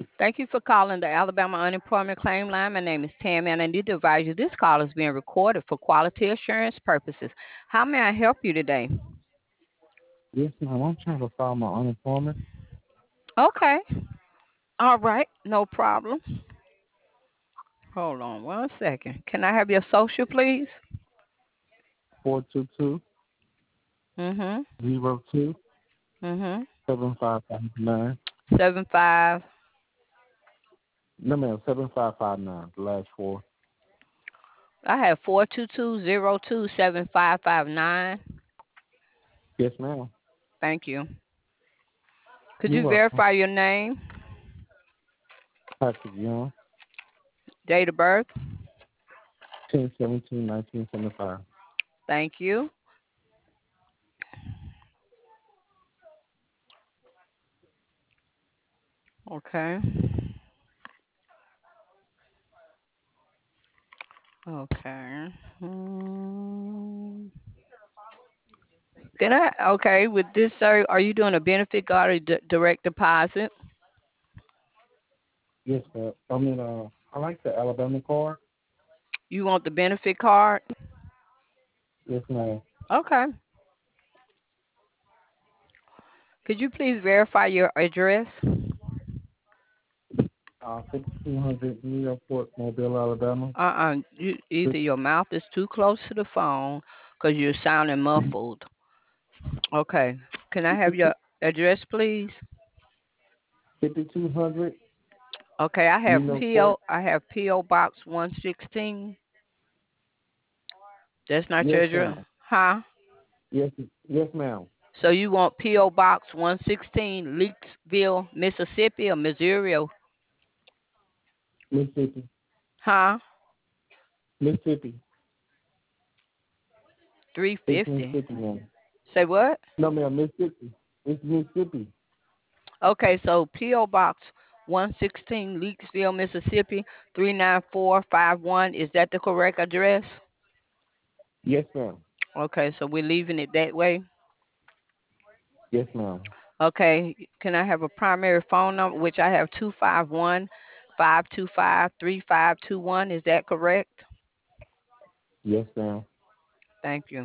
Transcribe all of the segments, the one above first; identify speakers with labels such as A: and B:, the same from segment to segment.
A: Thank you for calling the Alabama Unemployment Claim Line. My name is Tammy, and I need to advise you this call is being recorded for quality assurance purposes. How may I help you today?
B: Yes, ma'am. I'm trying to file my unemployment.
A: Okay. All right. No problem. Hold on one second. Can I have your social, please?
B: 422
A: Mm-hmm.
B: 02
A: Mm-hmm.
B: 7559.
A: 75.
B: No, ma'am. 7559. The last four.
A: I have 422-02-7559.
B: Yes, ma'am.
A: Thank you. Could
B: You're
A: you
B: welcome.
A: verify your name,
B: Patrick Young,
A: date of birth?
B: 10/17/1975.
A: Thank you. Okay. Okay. Hmm. Can I? Okay. With this, sir, are you doing a benefit card or direct deposit?
B: Yes, ma'am. I like the Alabama card.
A: You want the benefit card?
B: Yes, ma'am.
A: Okay. Could you please verify your address?
B: 5200 New York Port, Mobile, Alabama.
A: Either your mouth is too close to the phone because you're sounding muffled. Okay. Can I have your address, please?
B: 5200
A: Okay.
B: New York Port.
A: I have PO Box 116. That's not
B: Yes,
A: your address,
B: ma'am.
A: huh?
B: Yes, yes, ma'am.
A: So you want PO Box 116, Leakesville, Mississippi, or Missouri, or,
B: Mississippi.
A: huh?
B: Mississippi. It's
A: 350.
B: Mississippi, ma'am.
A: Say what?
B: No, ma'am. Mississippi. It's Mississippi.
A: Okay, so PO Box 116, Leakesville, Mississippi 39451. Is that the correct address?
B: Yes, ma'am.
A: Okay, so we're leaving it that way.
B: Yes, ma'am.
A: Okay, can I have a primary phone number, which I have 251-525-3521? Is that correct?
B: Yes, ma'am.
A: Thank you.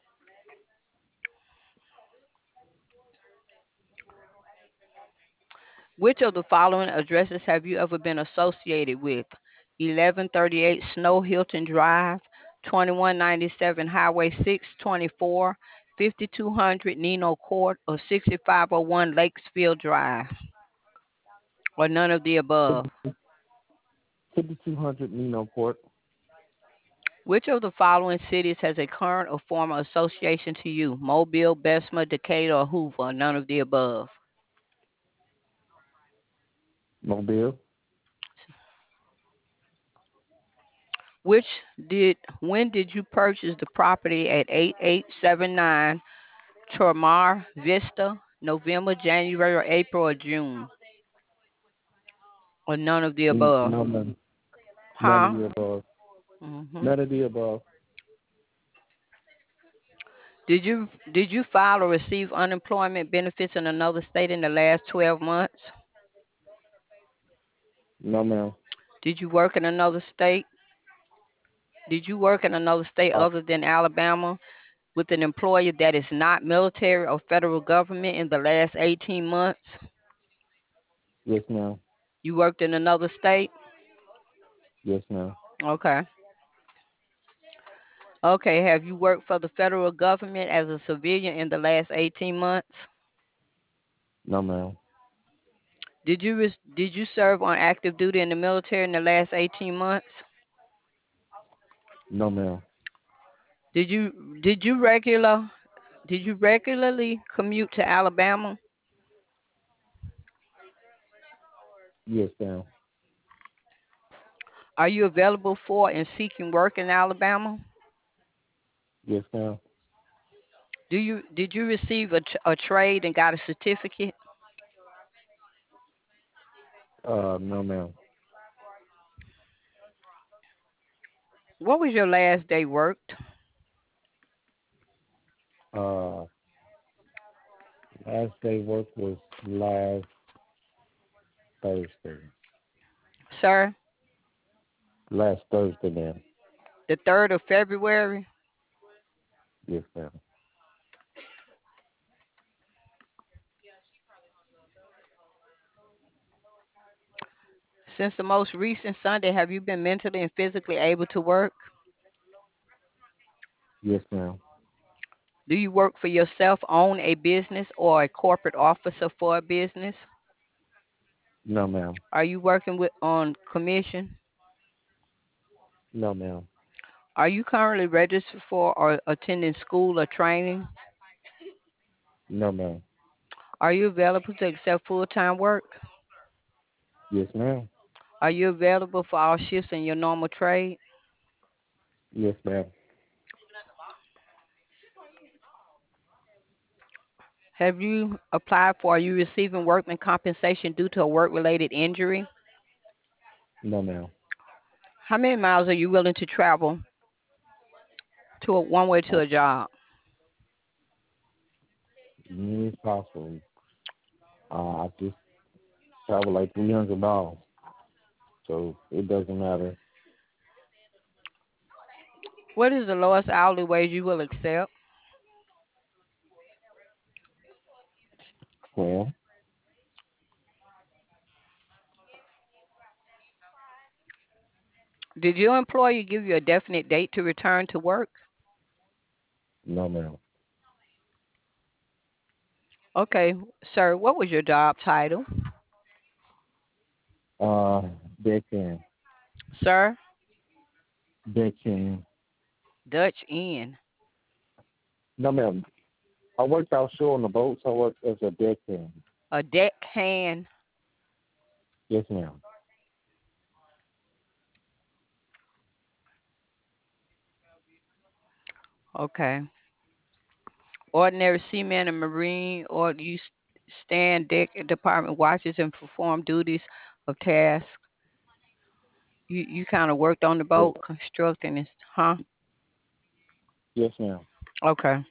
A: Which of the following addresses have you ever been associated with? 1138 Snow Hilton Drive, 2197 Highway 624, 5200 Nino Court, or 6501 Lakesfield Drive, or none of the above?
B: 5200 Nino Court.
A: Which of the following cities has a current or former association to you? Mobile, Bessemer, Decatur, or Hoover, or none of the above?
B: Mobile.
A: Which when did you purchase the property at 8879 Tormar Vista, November, January, or April, or June, or none of the above?
B: No, ma'am. None of
A: Huh?
B: the above.
A: Hmm.
B: None of the above.
A: Did you file or receive unemployment benefits in another state in the last 12 months?
B: No, ma'am.
A: Did you work in another state? Did you work in another state
B: Uh,
A: other than Alabama with an employer that is not military or federal government in the last 18 months?
B: yes, ma'am.
A: You worked in another state?
B: Yes, ma'am.
A: Okay. Okay. Have you worked for the federal government as a civilian in the last 18 months?
B: No, ma'am.
A: Did you serve on active duty in the military in the last 18 months?
B: No, ma'am.
A: Did you did you regular did you regularly commute to Alabama?
B: Yes, ma'am.
A: Are you available for and seeking work in Alabama?
B: Yes, ma'am.
A: Did you receive a trade and got a certificate?
B: No, ma'am.
A: What was your last day worked?
B: Uh, Last day work was last Thursday.
A: Sir,
B: Last Thursday, ma'am.
A: the 3rd of February.
B: Yes, ma'am.
A: Since the most recent Sunday, have you been mentally and physically able to work?
B: Yes, ma'am.
A: Do you work for yourself, own a business, or a corporate officer for a business?
B: No, ma'am.
A: Are you working with on commission?
B: No, ma'am.
A: Are you currently registered for or attending school or training?
B: No, ma'am.
A: Are you available to accept full-time work?
B: Yes, ma'am.
A: Are you available for all shifts in your normal trade?
B: Yes, ma'am.
A: Have you applied for, are you receiving workman compensation due to a work-related injury?
B: No, ma'am.
A: How many miles are you willing to travel to one way to
B: Uh,
A: a job?
B: many as possible. I just travel like 300 miles, so it doesn't matter.
A: What is the lowest hourly wage you will accept?
B: Well,
A: Did your employer give you a definite date to return to work?
B: no, ma'am.
A: Okay, sir, what was your job title?
B: Uh, Deckhand.
A: Sir,
B: Deckhand.
A: Dutch Inn.
B: No, ma'am. I worked offshore on the boats. I worked as a deckhand.
A: A deckhand.
B: Yes, ma'am.
A: Okay. Ordinary seaman and marine, or you stand deck department watches and perform duties of tasks. You kind of worked on the
B: Yes,
A: boat, constructing this, huh?
B: yes, ma'am.
A: Okay.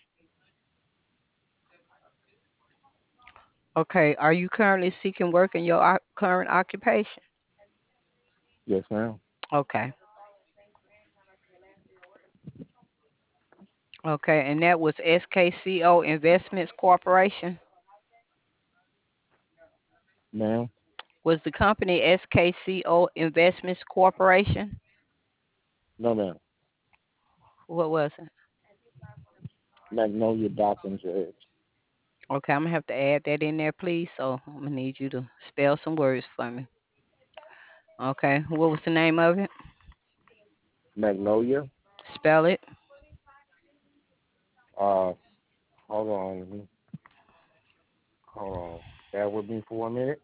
A: Okay. Are you currently seeking work in your current occupation?
B: Yes, ma'am.
A: Okay. Okay. And that was SKCO Investments Corporation.
B: Ma'am.
A: Was the company SKCO Investments Corporation?
B: No, ma'am.
A: What was it?
B: Magnolia Dock and Dredge.
A: Okay, I'm gonna have to add that in there, please. So I'm gonna need you to spell some words for me. Okay. What was the name of it?
B: Magnolia.
A: Spell it.
B: Uh, hold on. Hold on. Bear with me for a minute.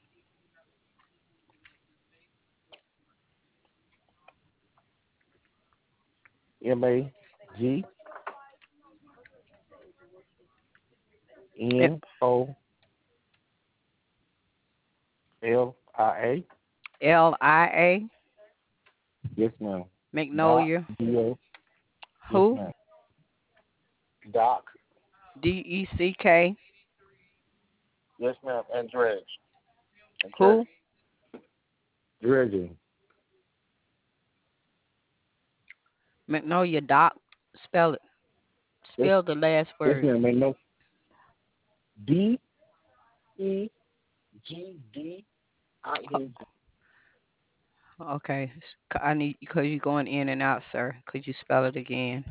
B: Magnolia.
A: LIA.
B: Yes, ma'am. Doc.
A: Magnolia.
B: D-O. Yes,
A: Who?
B: ma'am. Doc.
A: DECK.
B: Yes, ma'am. And Dredge. And
A: Who?
B: Dredge. Dredging.
A: Magnolia Doc. Spell it.
B: Yes,
A: Spell the last
B: yes,
A: word.
B: ma'am. Magnolia. DEGDING.
A: Okay. I need because you're going in and out, sir. Could you spell it again?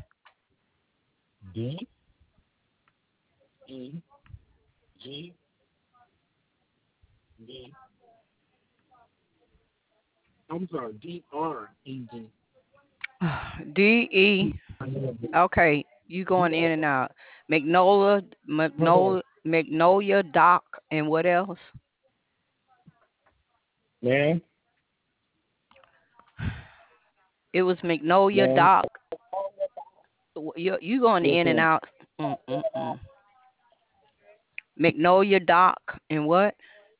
B: DEGD. I'm sorry. DRED.
A: DE. Okay. You going in and out. Magnolia Doc, and what else?
B: Ma'am.
A: It was Magnolia
B: Ma'am.
A: Doc. You going
B: Yes,
A: in and
B: ma'am.
A: out. Mm-mm-mm. Magnolia Doc, and what?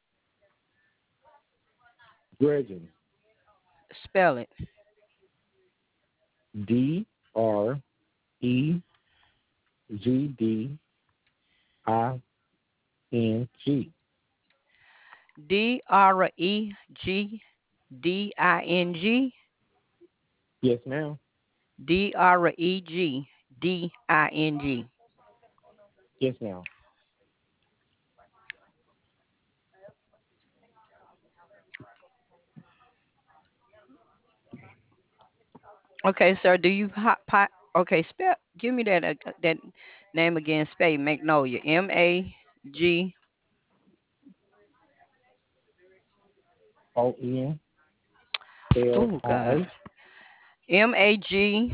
B: Dredging.
A: Spell it.
B: DREGDING.
A: Dregding.
B: Yes, ma'am.
A: Dregding.
B: Yes, ma'am.
A: Okay, sir. Do you okay? Spell. Give me that name again. Spell Magnolia. Mag. Oh God.
B: ONLIA.
A: MagAN.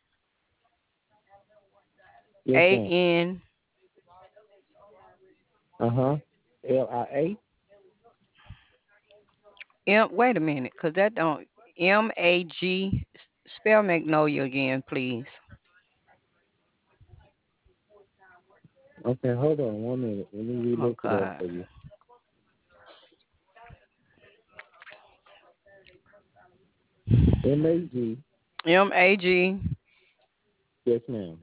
B: Yes, ma'am. Uh-huh. LIA.
A: Wait a minute, cause that don't Mag. Spell Magnolia again, please.
B: Okay, hold on 1 minute. Let me
A: Oh
B: look it up
A: God.
B: for you. MAG.
A: Mag.
B: Yes, ma'am.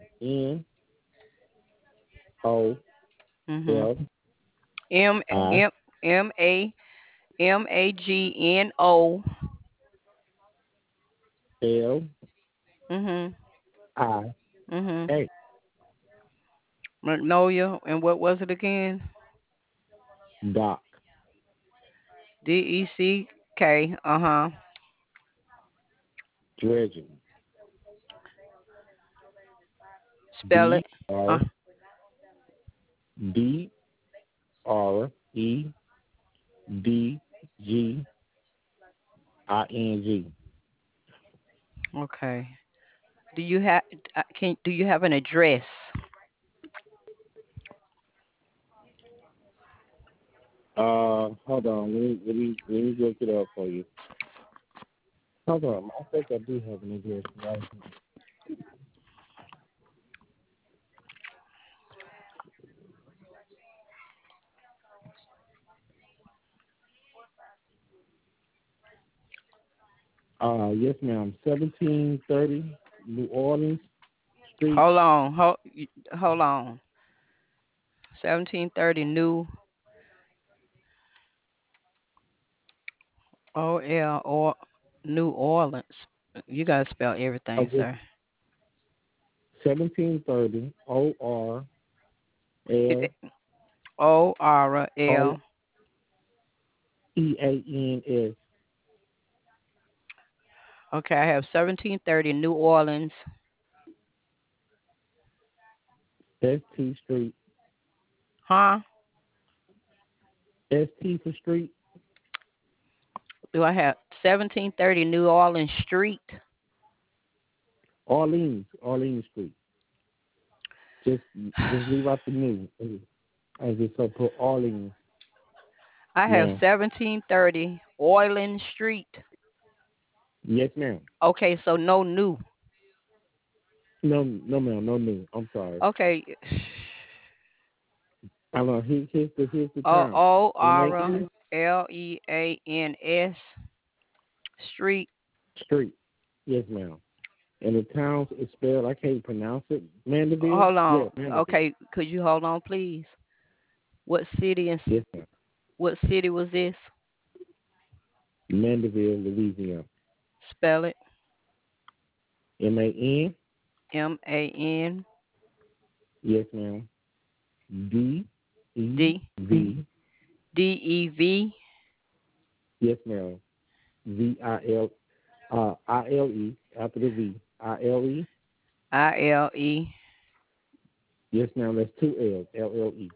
A: Mhm.
B: NOLI
A: M M Magno.
B: LIA.
A: Mhm. Mhm. Magnolia, and what was it again?
B: Doc.
A: DECK. Uh huh.
B: Dredging.
A: Spell
B: D
A: it. Uh.
B: R DREDGING.
A: Okay. Do you have can do you have an address?
B: Hold on. Let me look it up for you. Hold on. I think I do have an address. Right. Yes, ma'am. 1730 New Orleans Street.
A: Hold on. Hold on. 1730 or New Orleans. You gotta spell everything,
B: Okay.
A: sir.
B: 1730
A: ORL.
B: ORLEANS
A: Okay, I have 1730 New Orleans.
B: ST Street.
A: Huh?
B: ST for Street.
A: Do I have 1730 New Orleans Street?
B: Orleans Street. Just leave out the new. As it's up for Orleans,
A: I have
B: ma'am.
A: 1730 Orleans Street.
B: Yes, ma'am.
A: Okay, so no new.
B: No, no, ma'am. No new. I'm sorry.
A: Okay.
B: I know. Here's the
A: O
B: town.
A: O R
B: MAN
A: L E A N S Street.
B: Street. Yes, ma'am. And the town is spelled. I can't pronounce it. Mandeville.
A: Hold on.
B: Yeah, Mandeville.
A: Okay, could you hold on, please? What city and
B: Yes, ma'am.
A: what city was this?
B: Mandeville, Louisiana.
A: Spell it.
B: MAN.
A: MAN
B: Yes, ma'am. D E
A: D
B: V.
A: DEV.
B: Yes, ma'am. VILE after the V. ILE.
A: ILE.
B: Yes, ma'am. That's two L's. LLE.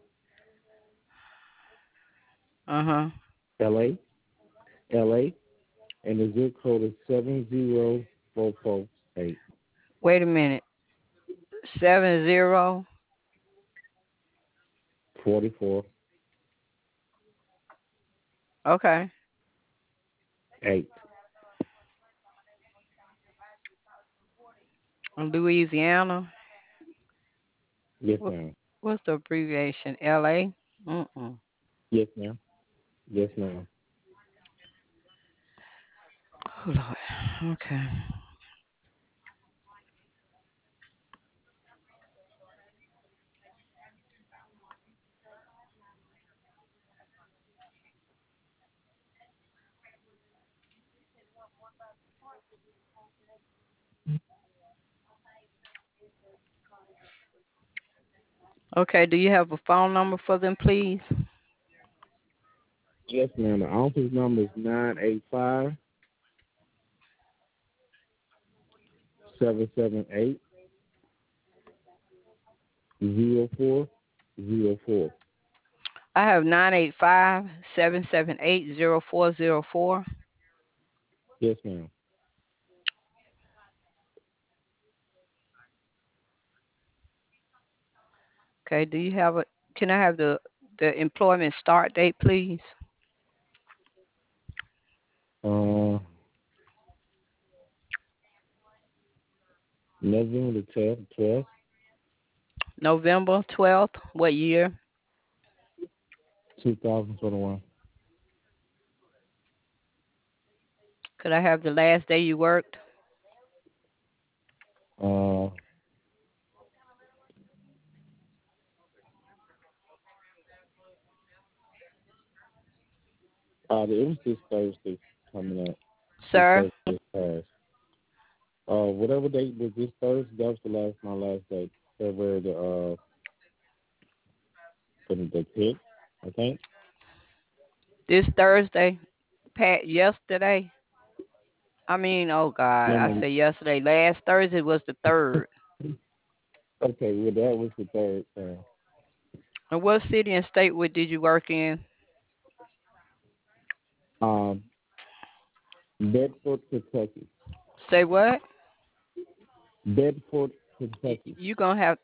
A: Uh huh.
B: LA. LA. And the zip code is 70448.
A: Wait a minute. 70.
B: 44
A: Okay.
B: 8.
A: Louisiana.
B: Yes,
A: What,
B: ma'am.
A: what's the abbreviation? LA.
B: Yes, ma'am. Yes, ma'am.
A: Oh Lord. Okay. Okay, do you have a phone number for them, please?
B: Yes, ma'am. The office number is 985-778-0404.
A: I have 985-778-0404.
B: Yes, ma'am.
A: Okay, do you have a can I have the employment start date, please?
B: Uh, November the 12th,
A: November 12th. What year?
B: 2021.
A: Could I have the last day you worked?
B: Uh, it was this Thursday coming up. This
A: Sir,
B: Thursday is past. Whatever date was this Thursday, that was my last date. February the 10th, I think.
A: this Thursday, Pat, yesterday. I mean, oh God,
B: No,
A: I
B: no.
A: said yesterday. Last Thursday was the 3rd.
B: Okay, well that was the third.
A: And what city and state did you work in?
B: Um, Bedford, Kentucky.
A: Say what?
B: Bedford, Kentucky.
A: You gonna have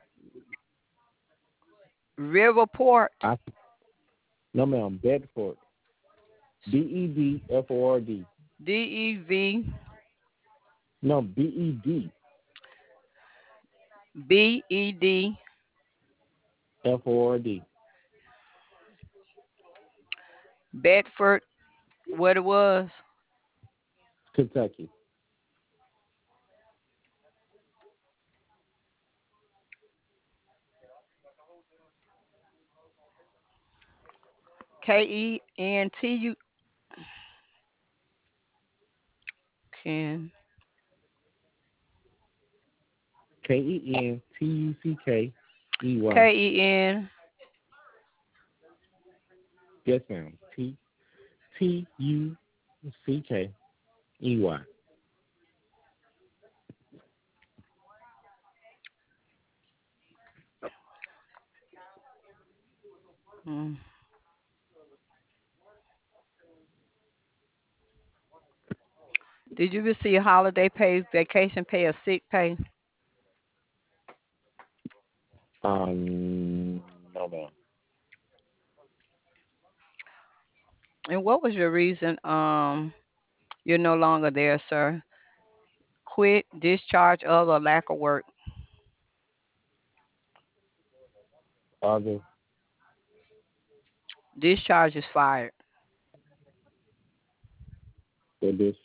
A: Riverport,
B: I no ma'am, Bedford. Bedford.
A: DEV,
B: No, Bed
A: BED,
B: Ford,
A: Bedford, what it was?
B: Kentucky.
A: KENTU. Ken.
B: KENTUCKEY.
A: KEN.
B: Yes, ma'am. TUCKEY.
A: Mm. Did you receive holiday pay, vacation pay, or sick pay?
B: No, ma'am.
A: And what was your reason? You're no longer there, sir. Quit, discharge of, or lack of work.
B: Other
A: Discharge is fired.
B: for this,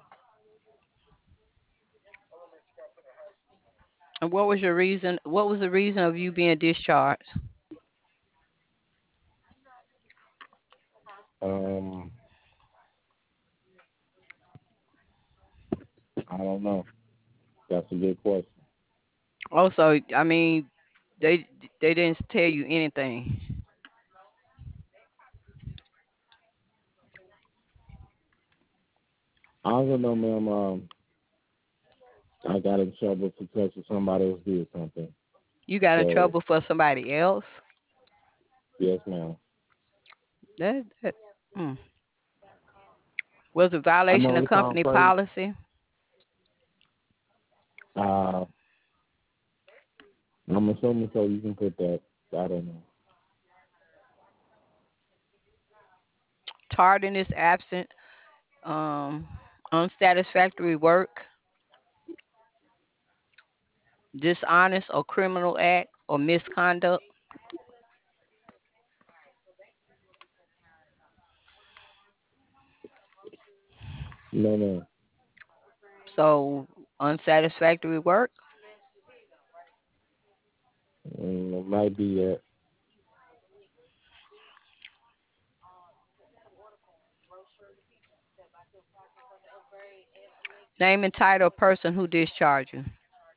A: And what was your reason? What was the reason of you being discharged?
B: um, I don't know. That's a good question.
A: Also, I mean, they they didn't tell you anything.
B: I don't know, ma'am. I got in trouble for touching somebody else did something.
A: You got in
B: So,
A: trouble for somebody else.
B: yes, ma'am.
A: That mm. Was a
B: I'm
A: violation of
B: only found
A: company
B: first.
A: policy.
B: Uh, I'm assuming so. You can put that. I don't know.
A: Tardiness, absent, um, unsatisfactory work, dishonest or criminal act or misconduct.
B: No, no.
A: So unsatisfactory work.
B: It might be that.
A: Name and title of person who discharged you.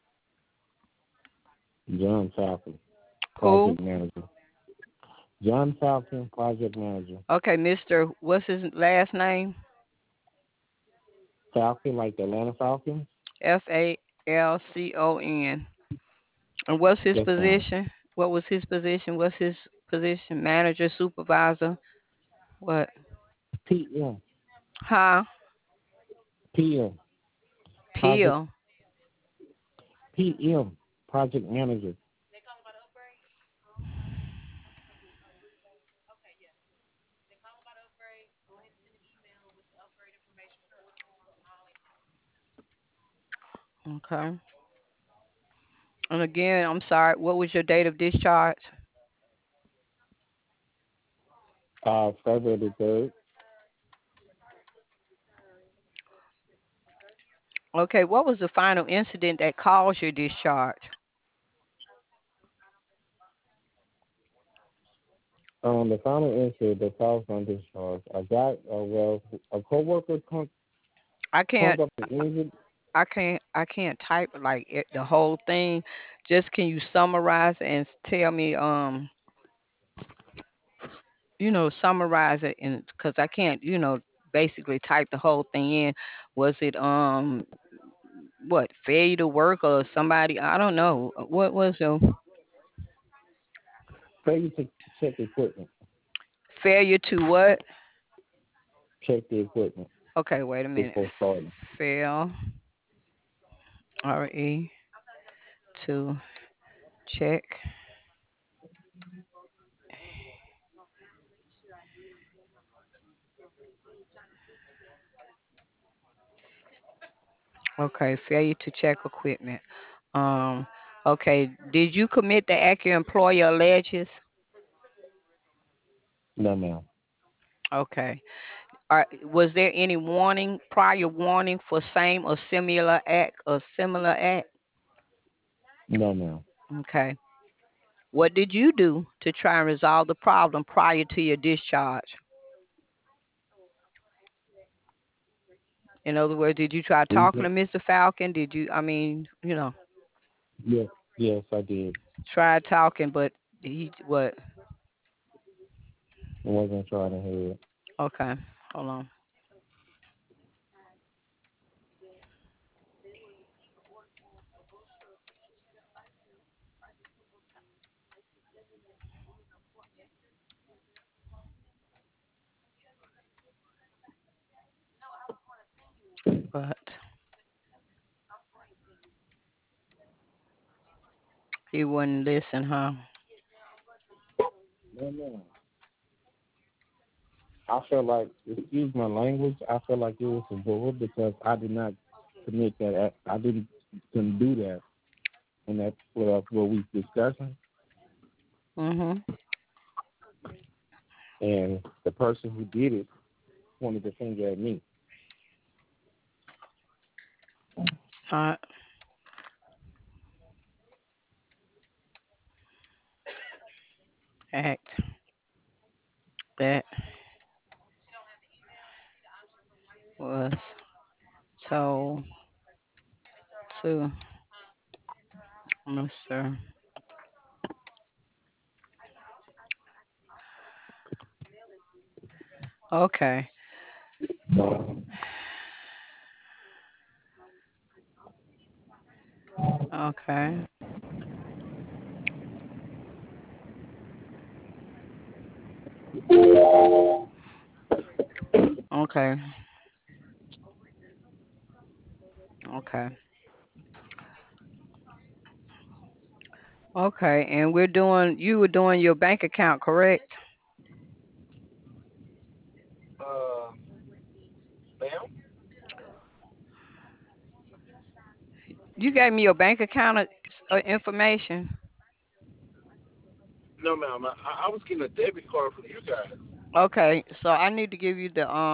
B: John Falcon,
A: Who?
B: project manager. John Falcon, project manager.
A: Okay, Mr. What's his last name?
B: Falcon, like the Atlanta Falcons.
A: Falcon. And what's his
B: Yes, ma'am.
A: position? What was his position? What's his position? Manager, supervisor? What?
B: PM,
A: Huh?
B: PM, project
A: Peel.
B: PM, project manager.
A: Okay. And again, I'm sorry. What was your date of discharge?
B: February the 3rd.
A: Okay. What was the final incident that caused your discharge?
B: The final incident that caused my discharge, I got, a coworker
A: I
B: comes
A: can't.
B: up and injured.
A: I can't type like the whole thing. Just can you summarize and tell me summarize it, and because I can't basically type the whole thing in. Was it what, failure to work or somebody, I don't know. What was your
B: Failure to check the equipment.
A: failure to what?
B: Check the equipment
A: Okay, wait a minute.
B: before starting.
A: Fail re to check. Okay, failure to check equipment. Um, okay, did you commit the act your employer alleges?
B: No, ma'am.
A: Okay. Was there any warning, prior warning for same or similar act or similar act?
B: No, ma'am.
A: Okay. What did you do to try and resolve the problem prior to your discharge? In other words, did you try talking to
B: Reason?
A: Mr. Falcon? Did you,
B: Yes, yes, I did.
A: try talking, but he, what?
B: I wasn't trying to hear it.
A: Okay, hold on. But he wouldn't listen, huh?
B: No, ma'am. I feel like, excuse my language, I feel like it was a bull because I did not commit that act. I couldn't do that. And that's what we discussing.
A: Mhm.
B: And the person who did it wanted to finger at me.
A: Not act that was told to Mr. Okay. Okay. Okay. Okay. Okay. And you were doing your bank account, correct?
B: Uh, ma'am?
A: You gave me your bank account information.
B: No, ma'am. I was getting a debit card from you guys.
A: Okay. So I need to give you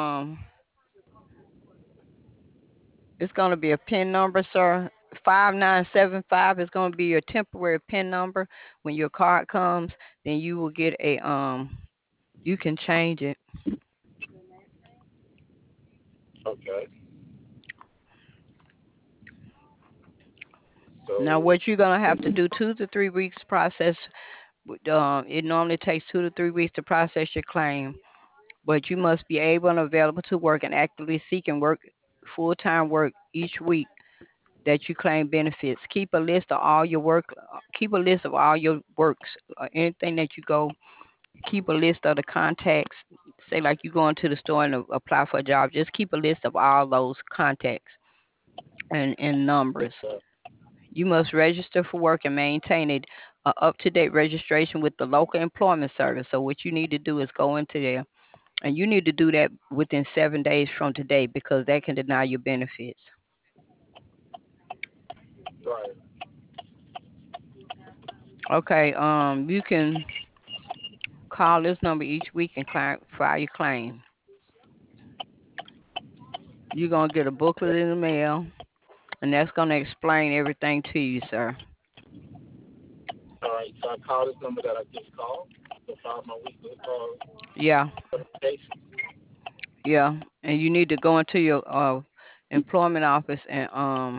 A: it's going to be a PIN number, sir. 5975 is going to be your temporary PIN number. When your card comes, then you will get you can change it.
B: Okay.
A: Now,
B: So
A: what you're gonna have to do 2 to 3 weeks process. It normally takes 2 to 3 weeks to process your claim, but you must be able and available to work and actively seeking work, full-time work each week that you claim benefits. Keep a list of all your work. Keep a list of all your works. Anything that you go. Keep a list of the contacts. Say like you go into the store and apply for a job. Just keep a list of all those contacts and numbers. You must register for work and maintain a up-to-date registration with the local employment service. So what you need to do is go into there, and you need to do that within 7 days from today because that can deny your benefits.
B: right.
A: Okay, you can call this number each week and file your claim. You're gonna get a booklet in the mail, and that's gonna explain everything to you, sir.
B: All right. So I call this number that I just called to file my weekly
A: Yeah,
B: notification.
A: yeah, and you need to go into your employment office and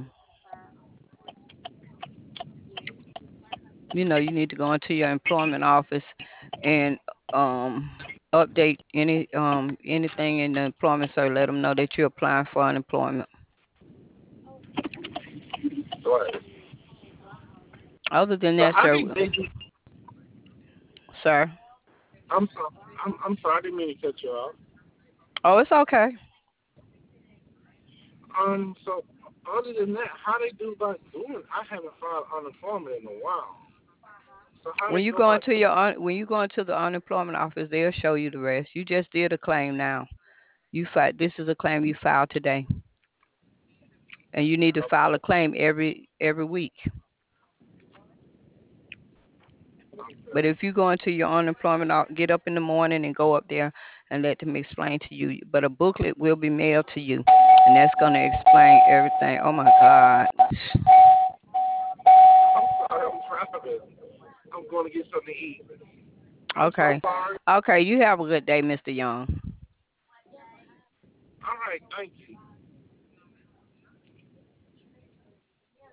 A: you need to go into your employment office and um update anything in the employment, so let them know that you're applying for unemployment.
B: Right.
A: Other than
B: So
A: that,
B: how
A: sir,
B: they do?
A: sir.
B: I'm sorry. I'm sorry. I didn't mean to cut you off.
A: Oh, it's okay.
B: So other than that, how they do about doing? I haven't filed unemployment in a while. So how they
A: When you
B: go
A: go
B: about
A: into
B: doing?
A: when you go into the unemployment office, they'll show you the rest. You just did a claim now. This is a claim you filed today, and you need to file a
B: Okay.
A: claim every week. But
B: Okay.
A: if you go into your unemployment, get up in the morning and go up there and let them explain to you. But a booklet will be mailed to you, and that's going to explain everything. Oh my God.
B: I'm sorry. I'm traveling. I'm going to get something to eat. I'm so
A: Okay.
B: sorry.
A: Okay. You have a good day, Mr. Young.
B: All right. Thank you.